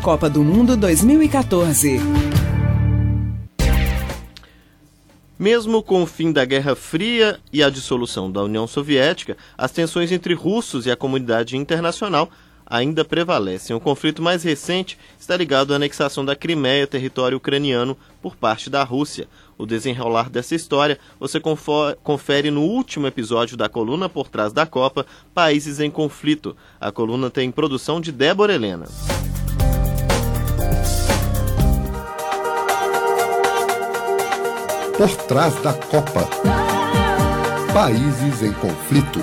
Copa do Mundo 2014. Mesmo com o fim da Guerra Fria e a dissolução da União Soviética, as tensões entre russos e a comunidade internacional ainda prevalecem. O conflito mais recente está ligado à anexação da Crimeia, território ucraniano, por parte da Rússia. O desenrolar dessa história você confere no último episódio da coluna Por Trás da Copa, Países em Conflito. A coluna tem produção de Débora Helena. Por Trás da Copa. Países em Conflito.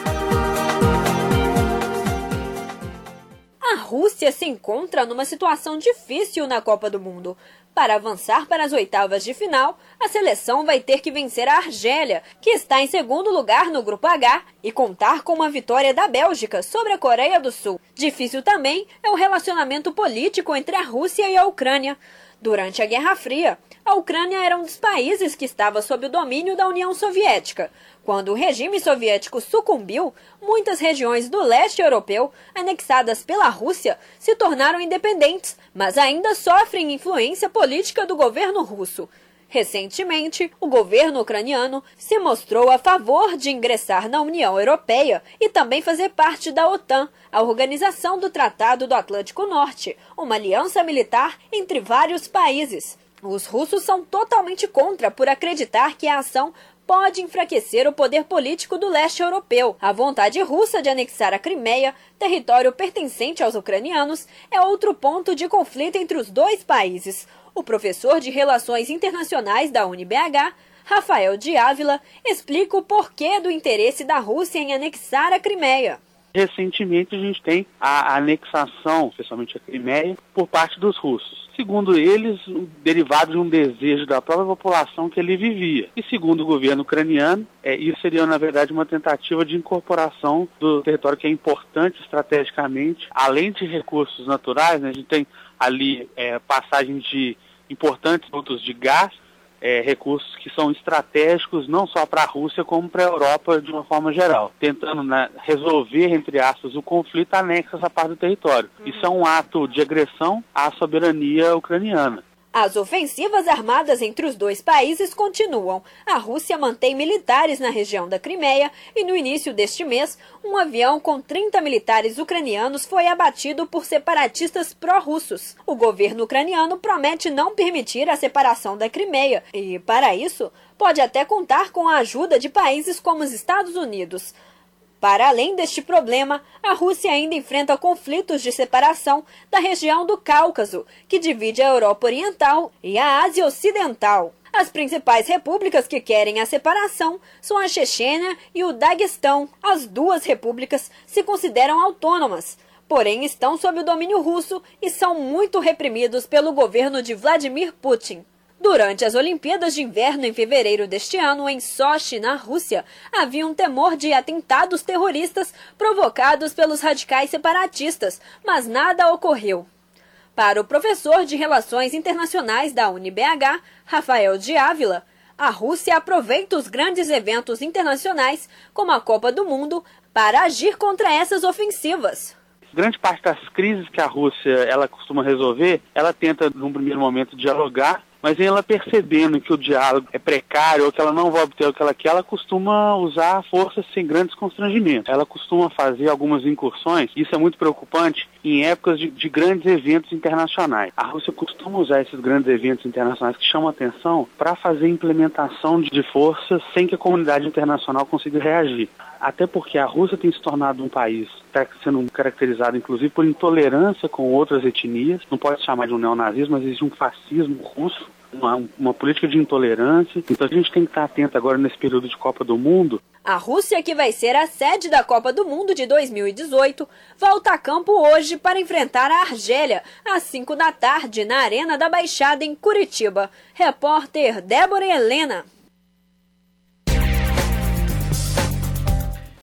A Rússia se encontra numa situação difícil na Copa do Mundo. Para avançar para as oitavas de final, a seleção vai ter que vencer a Argélia, que está em segundo lugar no Grupo H, e contar com uma vitória da Bélgica sobre a Coreia do Sul. Difícil também é o relacionamento político entre a Rússia e a Ucrânia. Durante a Guerra Fria, a Ucrânia era um dos países que estava sob o domínio da União Soviética. Quando o regime soviético sucumbiu, muitas regiões do leste europeu, anexadas pela Rússia, se tornaram independentes, mas ainda sofrem influência política do governo russo. Recentemente, o governo ucraniano se mostrou a favor de ingressar na União Europeia e também fazer parte da OTAN, a Organização do Tratado do Atlântico Norte, uma aliança militar entre vários países. Os russos são totalmente contra por acreditar que a ação pode enfraquecer o poder político do leste europeu. A vontade russa de anexar a Crimeia, território pertencente aos ucranianos, é outro ponto de conflito entre os dois países. O professor de Relações Internacionais da UniBH, Rafael de Ávila, explica o porquê do interesse da Rússia em anexar a Crimeia. Recentemente a gente tem a anexação, especialmente a Crimeia, por parte dos russos. Segundo eles, derivado de um desejo da própria população que ali vivia. E segundo o governo ucraniano, isso seria, na verdade, uma tentativa de incorporação do território que é importante estrategicamente. Além de recursos naturais, né, a gente tem ali passagem de importantes produtos de gás, recursos que são estratégicos não só para a Rússia como para a Europa de uma forma geral, tentando resolver, entre aspas, o conflito anexo a essa parte do território. Isso é um ato de agressão à soberania ucraniana. As ofensivas armadas entre os dois países continuam. A Rússia mantém militares na região da Crimeia e no início deste mês, um avião com 30 militares ucranianos foi abatido por separatistas pró-russos. O governo ucraniano promete não permitir a separação da Crimeia e, para isso, pode até contar com a ajuda de países como os Estados Unidos. Para além deste problema, a Rússia ainda enfrenta conflitos de separação da região do Cáucaso, que divide a Europa Oriental e a Ásia Ocidental. As principais repúblicas que querem a separação são a Chechênia e o Daguestão. As duas repúblicas se consideram autônomas, porém estão sob o domínio russo e são muito reprimidos pelo governo de Vladimir Putin. Durante as Olimpíadas de Inverno em fevereiro deste ano, em Sochi, na Rússia, havia um temor de atentados terroristas provocados pelos radicais separatistas, mas nada ocorreu. Para o professor de Relações Internacionais da UniBH, Rafael de Ávila, a Rússia aproveita os grandes eventos internacionais, como a Copa do Mundo, para agir contra essas ofensivas. Grande parte das crises que a Rússia ela costuma resolver, ela tenta, num primeiro momento, dialogar, mas ela percebendo que o diálogo é precário ou que ela não vai obter o que ela quer, ela costuma usar a força sem grandes constrangimentos. Ela costuma fazer algumas incursões, isso é muito preocupante, em épocas de grandes eventos internacionais. A Rússia costuma usar esses grandes eventos internacionais que chamam a atenção para fazer implementação de forças sem que a comunidade internacional consiga reagir. Até porque a Rússia tem se tornado um país que está sendo caracterizado, inclusive, por intolerância com outras etnias. Não pode se chamar de um neonazismo, mas existe um fascismo russo, uma política de intolerância. Então a gente tem que estar atento agora nesse período de Copa do Mundo. A Rússia, que vai ser a sede da Copa do Mundo de 2018, volta a campo hoje para enfrentar a Argélia, às 5 da tarde, na Arena da Baixada, em Curitiba. Repórter Débora Helena.